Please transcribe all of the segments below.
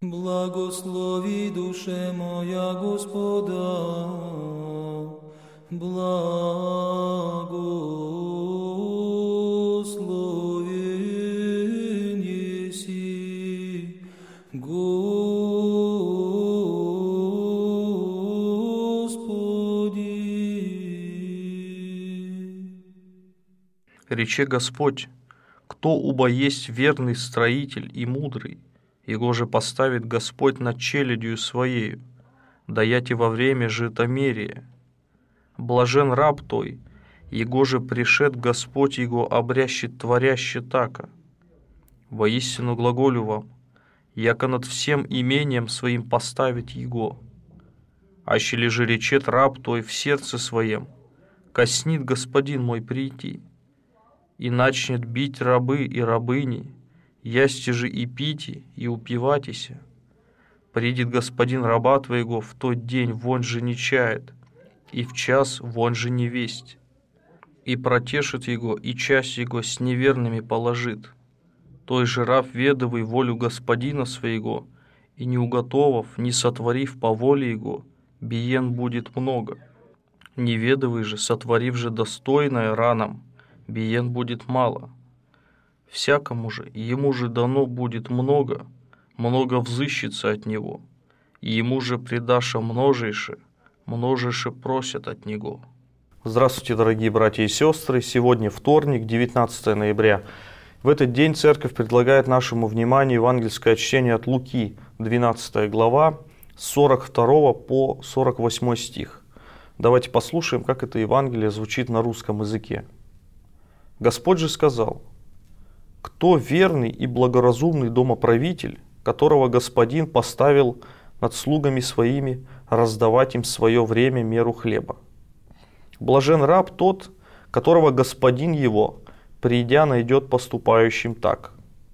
Благослови, душе моя, Господа, благословен еси, Господи. Рече Господь: кто убо есть верный строитель и мудрый, его же поставит Господь над челядью своею, даяте во время житомерия. Блажен раб той, его же пришед Господь его обрящет творяще така. Воистину глаголю вам, яко над всем имением своим поставить его. Аще ли же речет раб той в сердце своем, коснит Господин мой прийти, и начнет бить рабы и рабыни, ясти же и пити, и упиватися. Придет Господин раба твоего в тот день, вон же не чает, и в час вон же не весть, и протешит его, и часть его с неверными положит. Той же раб ведовый волю Господина своего, и не уготовав, не сотворив по воле его, биен будет много. Неведовый же, сотворив же достойное ранам, биен будет мало. Всякому же, ему же дано будет много, много взыщется от него, и ему же предаша множейше, множейше просят от него. Здравствуйте, дорогие братья и сестры! Сегодня вторник, 19 ноября. В этот день Церковь предлагает нашему вниманию евангельское чтение от Луки, 12 глава, с 42 по 48 стих. Давайте послушаем, как это Евангелие звучит на русском языке. Господь же сказал: «Кто верный и благоразумный домоправитель, которого Господин поставил над слугами своими раздавать им свое время меру хлеба? Блажен раб тот, которого Господин его, придя, найдет поступающим так.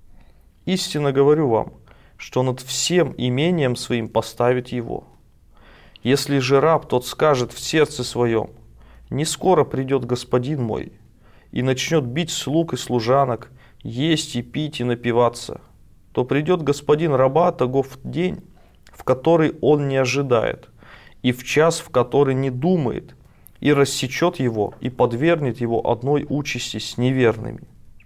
Истинно говорю вам, что над всем имением своим поставит его. Если же раб тот скажет в сердце своем: не скоро придет Господин мой, и начнет бить слуг и служанок, есть и пить и напиваться, то придет Господин раба того в день, в который он не ожидает, и в час, в который не думает, и рассечет его, и подвергнет его одной участи с неверными.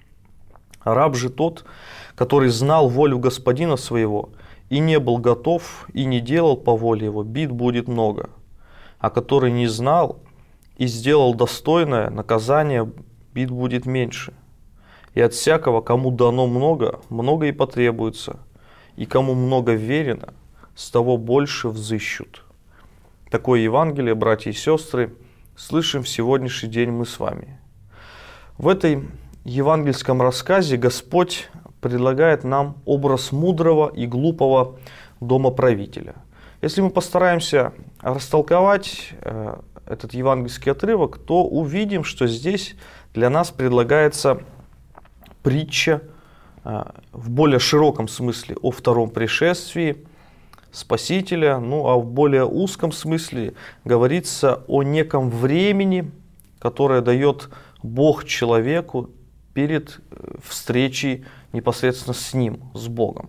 Раб же тот, который знал волю Господина своего, и не был готов, и не делал по воле его, бит будет много, а который не знал и сделал достойное наказание, бит будет меньше. И от всякого, кому дано много, много и потребуется, и кому много верено, с того больше взыщут». Такое Евангелие, братья и сестры, слышим в сегодняшний день мы с вами. В этой евангельском рассказе Господь предлагает нам образ мудрого и глупого домоправителя. Если мы постараемся растолковать этот евангельский отрывок, то увидим, что здесь для нас предлагается притча в более широком смысле о втором пришествии Спасителя, а в более узком смысле говорится о неком времени, которое дает Бог человеку перед встречей непосредственно с Ним, с Богом.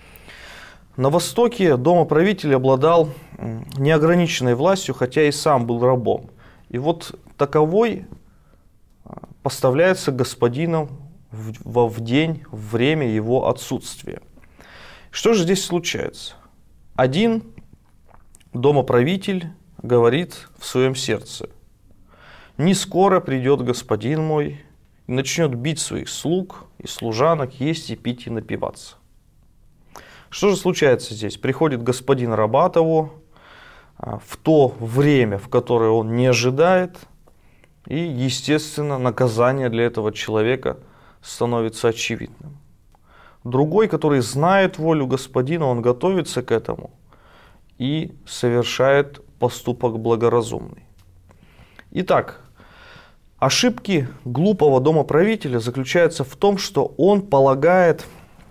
На Востоке домоправитель обладал неограниченной властью, хотя и сам был рабом. И вот таковой поставляется Господином в день, в время его отсутствия. Что же здесь случается? Один домоправитель говорит в своем сердце: «Не скоро придет Господин мой и начнет бить своих слуг и служанок, есть и пить и напиваться». Что же случается здесь? Приходит господин раба того в то время, в которое он не ожидает, и, естественно, наказание для этого человека становится очевидным. Другой, который знает волю Господина, он готовится к этому и совершает поступок благоразумный. Итак, ошибки глупого домоправителя заключаются в том, что он полагает,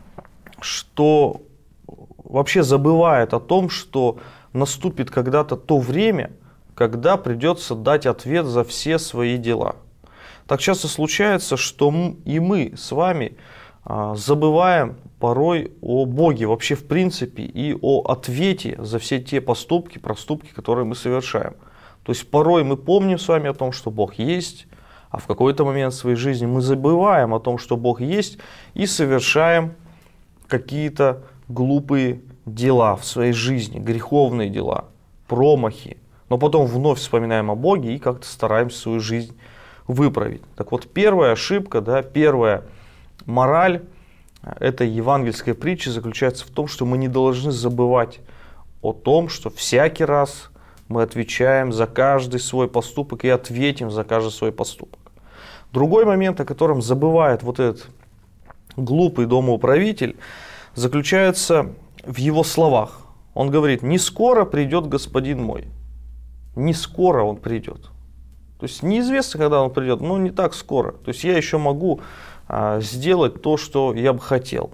что вообще забывает о том, что наступит когда-то то время, когда придется дать ответ за все свои дела. Так часто случается, что и мы с вами забываем порой о Боге вообще в принципе и о ответе за все те поступки, проступки, которые мы совершаем. То есть порой мы помним с вами о том, что Бог есть, а в какой-то момент в своей жизни мы забываем о том, что Бог есть, и совершаем какие-то глупые дела в своей жизни, греховные дела, промахи. Но потом вновь вспоминаем о Боге и как-то стараемся свою жизнь выправить. Так вот, первая ошибка, первая мораль этой евангельской притчи заключается в том, что мы не должны забывать о том, что всякий раз мы отвечаем за каждый свой поступок и ответим за каждый свой поступок. Другой момент, о котором забывает вот этот глупый домоуправитель, заключается в его словах. Он говорит: «Не скоро придет господин мой». Не скоро он придет. То есть неизвестно, когда он придет, но не так скоро. То есть я еще могу сделать то, что я бы хотел.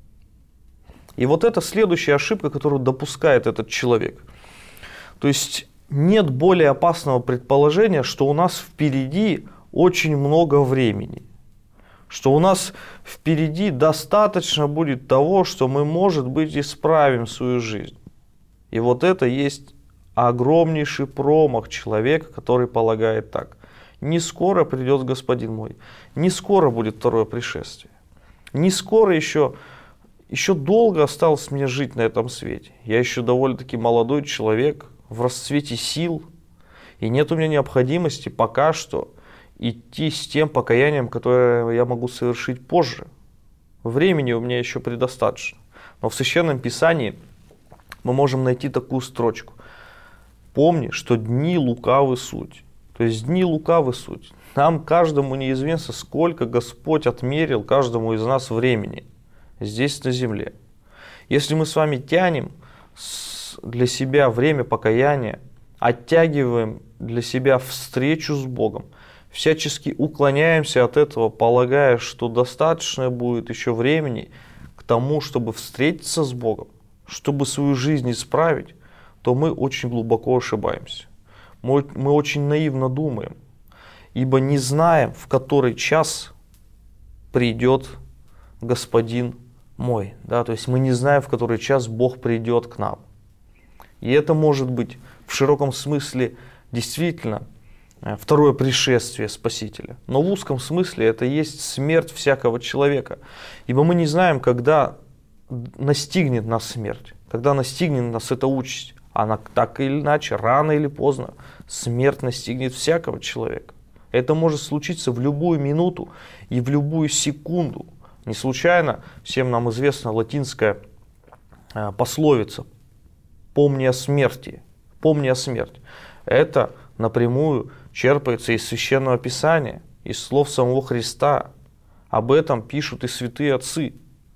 И вот это следующая ошибка, которую допускает этот человек. То есть нет более опасного предположения, что у нас впереди очень много времени. Что у нас впереди достаточно будет того, что мы, может быть, исправим свою жизнь. И вот это есть огромнейший промах человека, который полагает так: не скоро придет господин мой, не скоро будет второе пришествие, не скоро еще долго осталось мне жить на этом свете. Я еще довольно-таки молодой человек, в расцвете сил, и нет у меня необходимости пока что идти с тем покаянием, которое я могу совершить позже. Времени у меня еще предостаточно. Но в Священном Писании мы можем найти такую строчку: «Помни, что дни лукавы суть». То есть дни лукавы суть. Нам каждому неизвестно, сколько Господь отмерил каждому из нас времени здесь на земле. Если мы с вами тянем для себя время покаяния, оттягиваем для себя встречу с Богом, всячески уклоняемся от этого, полагая, что достаточно будет еще времени к тому, чтобы встретиться с Богом, чтобы свою жизнь исправить, то мы очень глубоко ошибаемся. Мы очень наивно думаем, ибо не знаем, в который час придет господин мой. То есть мы не знаем, в который час Бог придет к нам. И это может быть в широком смысле действительно второе пришествие Спасителя. Но в узком смысле это есть смерть всякого человека. Ибо мы не знаем, когда настигнет нас смерть, когда настигнет нас эта участь. Она так или иначе, рано или поздно, смерть настигнет всякого человека. Это может случиться в любую минуту и в любую секунду. Не случайно всем нам известна латинская пословица «помни о смерти». «Помни о смерти». Это напрямую черпается из Священного Писания, из слов самого Христа. Об этом пишут и святые отцы.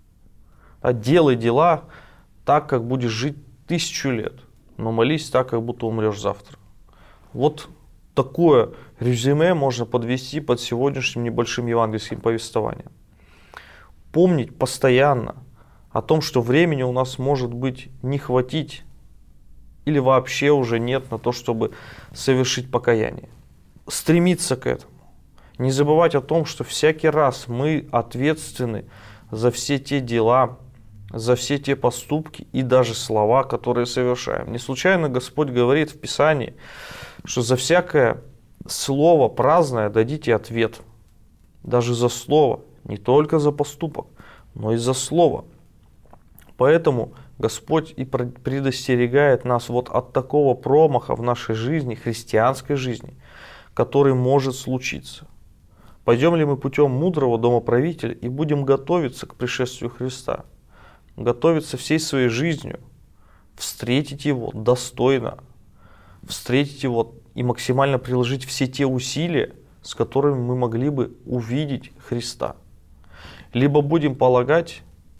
Делай дела так, как будешь жить 1000 лет, но молись так, как будто умрешь завтра. Вот такое резюме можно подвести под сегодняшним небольшим евангельским повествованием. Помнить постоянно о том, что времени у нас может быть не хватить или вообще уже нет на то, чтобы совершить покаяние. Стремиться к этому. Не забывать о том, что всякий раз мы ответственны за все те дела, за все те поступки и даже слова, которые совершаем. Не случайно Господь говорит в Писании, что за всякое слово праздное дадите ответ. Даже за слово, не только за поступок, но и за слово. Поэтому Господь и предостерегает нас вот от такого промаха в нашей жизни, христианской жизни, который может случиться. Пойдем ли мы путем мудрого домоправителя и будем готовиться к пришествию Христа? Готовиться всей своей жизнью, встретить Его достойно, встретить Его и максимально приложить все те усилия, с которыми мы могли бы увидеть Христа. Либо будем полагать,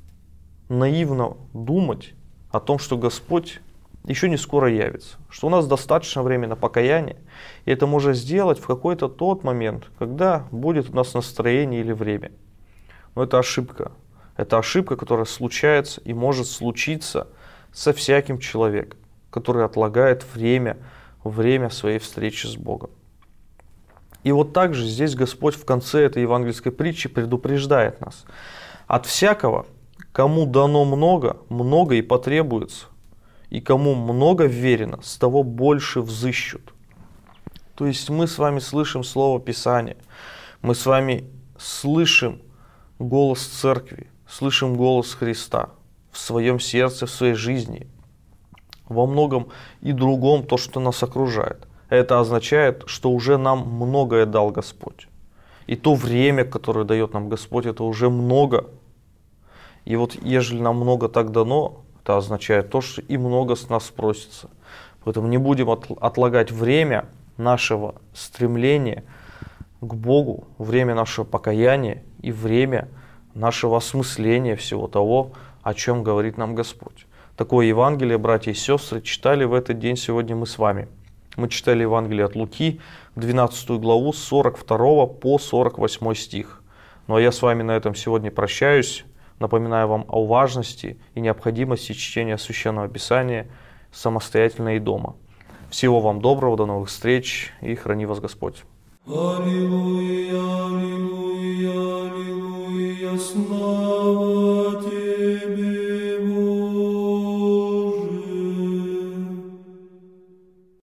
наивно думать о том, что Господь еще не скоро явится, что у нас достаточно времени на покаяние, и это можно сделать в какой-то тот момент, когда будет у нас настроение или время. Но это ошибка. Это ошибка, которая случается и может случиться со всяким человеком, который отлагает время своей встречи с Богом. И вот также здесь Господь в конце этой евангельской притчи предупреждает нас от всякого, Кому дано много, много и потребуется. И кому много верено, с того больше взыщут. То есть мы с вами слышим Слово Писания, мы с вами слышим голос Церкви, слышим голос Христа в своем сердце, в своей жизни, во многом и другом то, что нас окружает. Это означает, что уже нам многое дал Господь. И то время, которое дает нам Господь, это уже много. И вот ежели нам много так дано, это означает то, что и много с нас спросится. Поэтому не будем отлагать время нашего стремления к Богу, время нашего покаяния и время нашего осмысления всего того, о чем говорит нам Господь. Такое Евангелие, братья и сестры, читали в этот день сегодня мы с вами. Мы читали Евангелие от Луки, 12 главу, с 42 по 48 стих. Ну а я с вами на этом сегодня прощаюсь. Напоминаю вам о важности и необходимости чтения Священного Писания самостоятельно и дома. Всего вам доброго, до новых встреч и храни вас Господь. Аллилуйя, аллилуйя.